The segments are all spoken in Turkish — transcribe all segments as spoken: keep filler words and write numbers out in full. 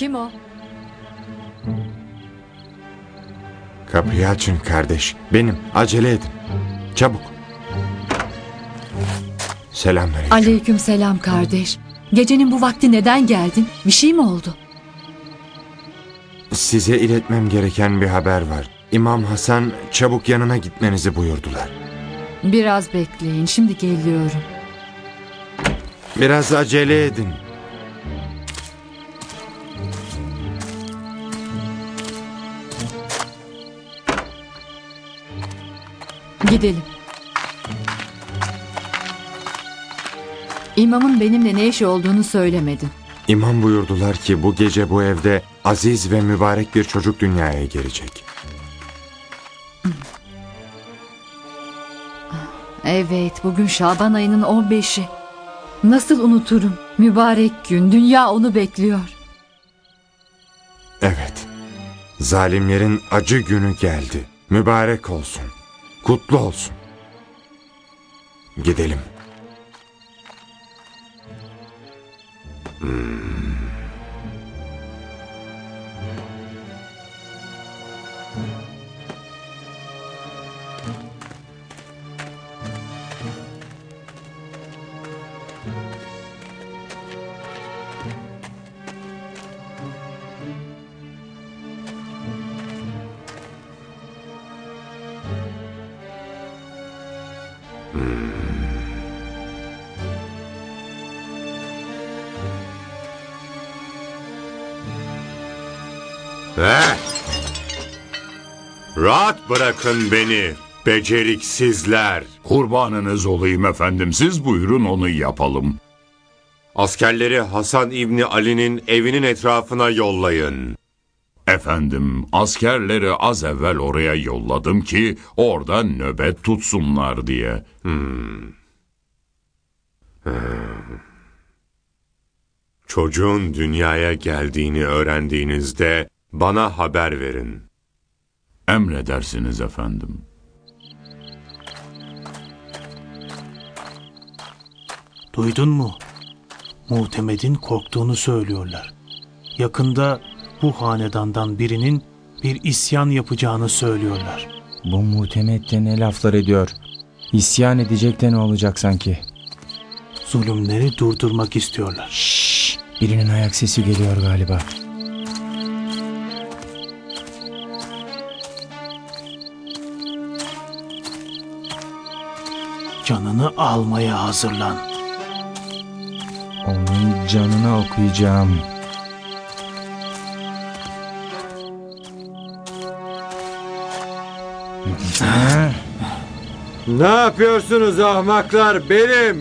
Kim o? Kapıyı açın kardeş. Benim. Acele edin. Çabuk. Selamünaleyküm. Aleyküm selam kardeş. Gecenin bu vakti neden geldin? Bir şey mi oldu? Size iletmem gereken bir haber var. İmam Hasan çabuk yanına gitmenizi buyurdular. Biraz bekleyin. Şimdi geliyorum. Biraz acele edin. Gidelim. İmamın benimle ne işi olduğunu söylemedin. İmam buyurdular ki bu gece bu evde aziz ve mübarek bir çocuk dünyaya gelecek. Evet, bugün Şaban ayının on beşi. Nasıl unuturum? Mübarek gün, dünya onu bekliyor. Evet. Zalimlerin acı günü geldi. Mübarek olsun. Kutlu olsun. Gidelim. Hmm. Eh! Rahat bırakın beni, beceriksizler. Kurbanınız olayım efendim, siz buyurun onu yapalım. Askerleri Hasan İbni Ali'nin evinin etrafına yollayın. Efendim, askerleri az evvel oraya yolladım ki orada nöbet tutsunlar diye. Hmm. Hmm. Çocuğun dünyaya geldiğini öğrendiğinizde bana haber verin. Emredersiniz efendim. Duydun mu? Muhtemed'in korktuğunu söylüyorlar. Yakında bu hanedandan birinin bir isyan yapacağını söylüyorlar. Bu Muhtemed de ne laflar ediyor? İsyan edecek de ne olacak sanki? Zulümleri durdurmak istiyorlar. Şşş, birinin ayak sesi geliyor galiba. Canını almaya hazırlan. Onun canını okuyacağım. Ne yapıyorsunuz ahmaklar? Benim!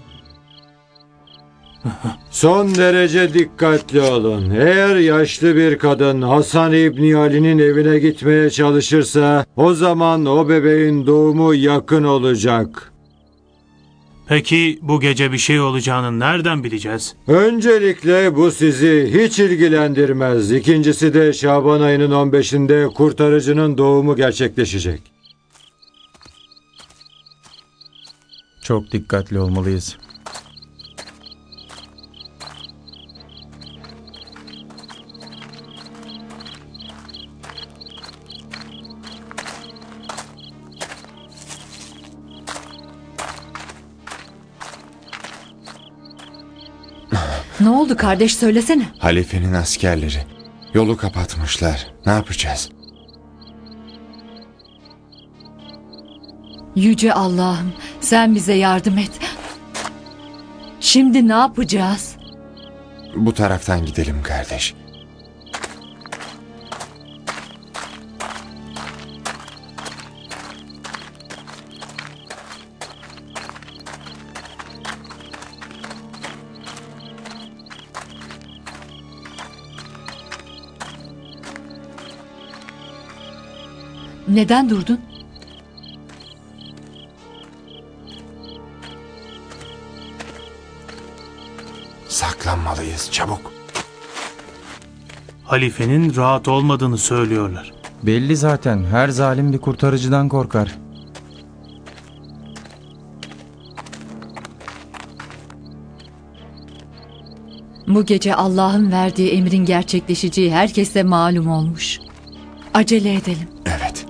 Son derece dikkatli olun. Eğer yaşlı bir kadın Hasan İbni Ali'nin evine gitmeye çalışırsa o zaman o bebeğin doğumu yakın olacak. Peki bu gece bir şey olacağını nereden bileceğiz? Öncelikle bu sizi hiç ilgilendirmez. İkincisi de Şaban ayının on beşinde kurtarıcının doğumu gerçekleşecek. Çok dikkatli olmalıyız. Ne oldu kardeş, söylesene. Halifenin askerleri yolu kapatmışlar. Ne yapacağız? Yüce Allah'ım, sen bize yardım et. Şimdi ne yapacağız? Bu taraftan gidelim kardeş. Neden durdun? Saklanmalıyız, çabuk. Halifenin rahat olmadığını söylüyorlar. Belli zaten, her zalim bir kurtarıcıdan korkar. Bu gece Allah'ın verdiği emrin gerçekleşeceği herkese malum olmuş. Acele edelim. Evet.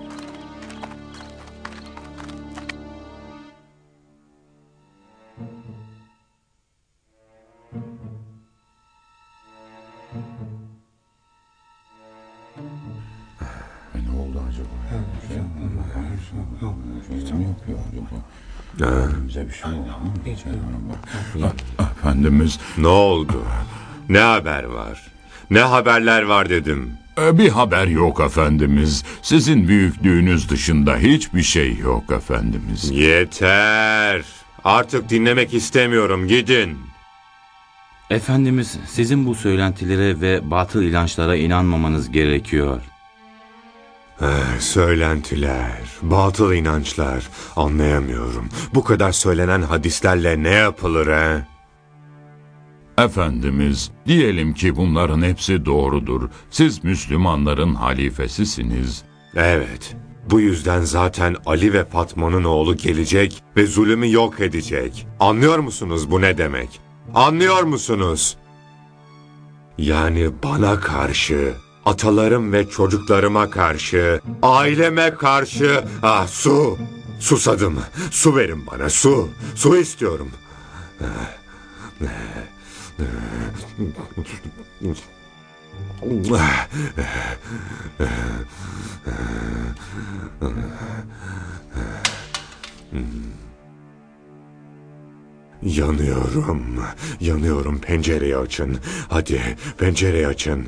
Ne oldu acaba? Kim yapıyor acaba? Bize bir şey oldu mu? Efendimiz, Ne oldu? Ne haber var? Ne haberler var dedim. e, bir haber yok efendimiz. Sizin büyüklüğünüz dışında hiçbir şey yok efendimiz. Yeter. Artık dinlemek istemiyorum. Gidin. Efendimiz, sizin bu söylentilere ve batıl inançlara inanmamanız gerekiyor. Eh, söylentiler, batıl inançlar. Anlayamıyorum. Bu kadar söylenen hadislerle ne yapılır he? Efendimiz, diyelim ki bunların hepsi doğrudur. Siz Müslümanların halifesisiniz. Evet. Bu yüzden zaten Ali ve Fatma'nın oğlu gelecek ve zulümü yok edecek. Anlıyor musunuz bu ne demek? Anlıyor musunuz? Yani bana karşı, atalarım ve çocuklarıma karşı, aileme karşı... Ah su! Susadım. Su verin bana, su! Su istiyorum. Yanıyorum. Yanıyorum. Pencereyi açın. Hadi pencereyi açın.